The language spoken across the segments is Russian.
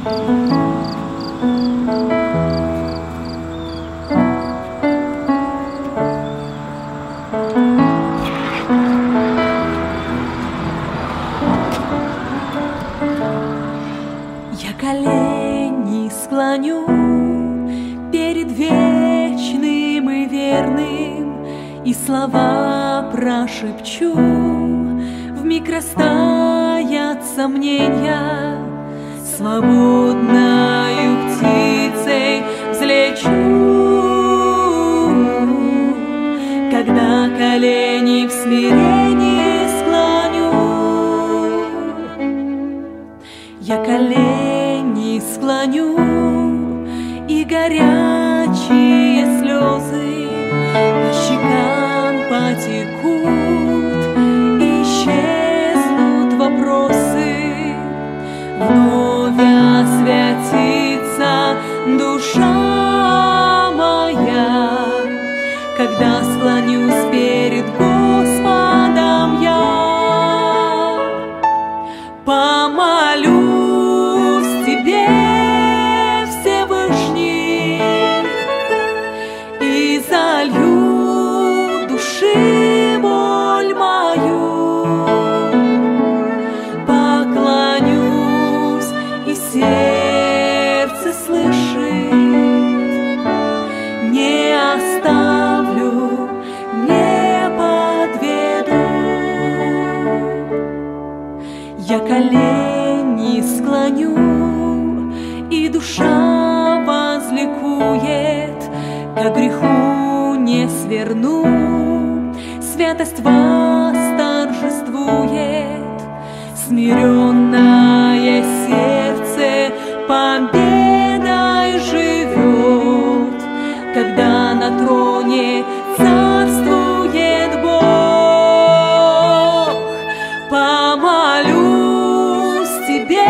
Я колени склоню перед вечным и верным, и слова прошепчу, вмиг растаят сомнения, свободною птицей взлечу. Когда колени в смирении склоню, я колени склоню, и горячие слезы по щекам потекут, и исчезнут вопросы, вновь освятится душа моя, когда склонюсь перед Господом я. Помолюсь Тебе, Всевышний, и залью души боль мою. Поклонюсь, и сердце слышит, не оставлю, не подведу. Я колени склоню, и душа возликует, ко греху не сверну, святость восторжествует, смиренное сердце победой живет, когда на троне царствует Бог. Помолюсь Тебе,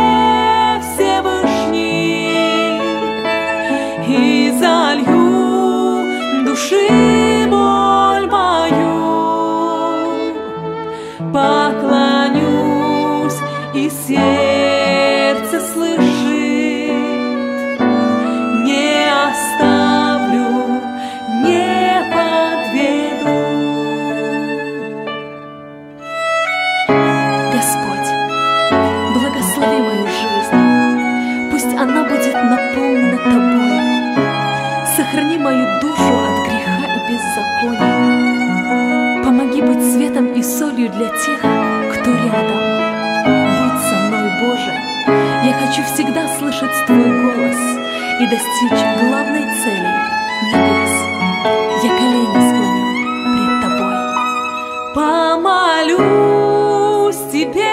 Всевышний, и залью души боль мою. Поклонюсь, и сердце слышит, не оставлю, не подведу. Господь, благослови мою жизнь, пусть она будет наполнена Тобой. Сохрани мою душу от греха и беззакония. Помоги быть светом и солью для тех, кто рядом. Будь со мной, Боже, я хочу всегда слышать Твой голос и достичь главной цели небес. Я колени склоню пред Тобой. Помолюсь Тебе,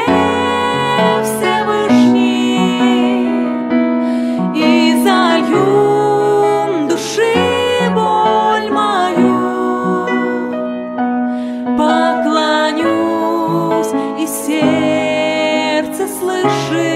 Всевышний, и залью души боль мою. Поклонюсь, и сердце слышит,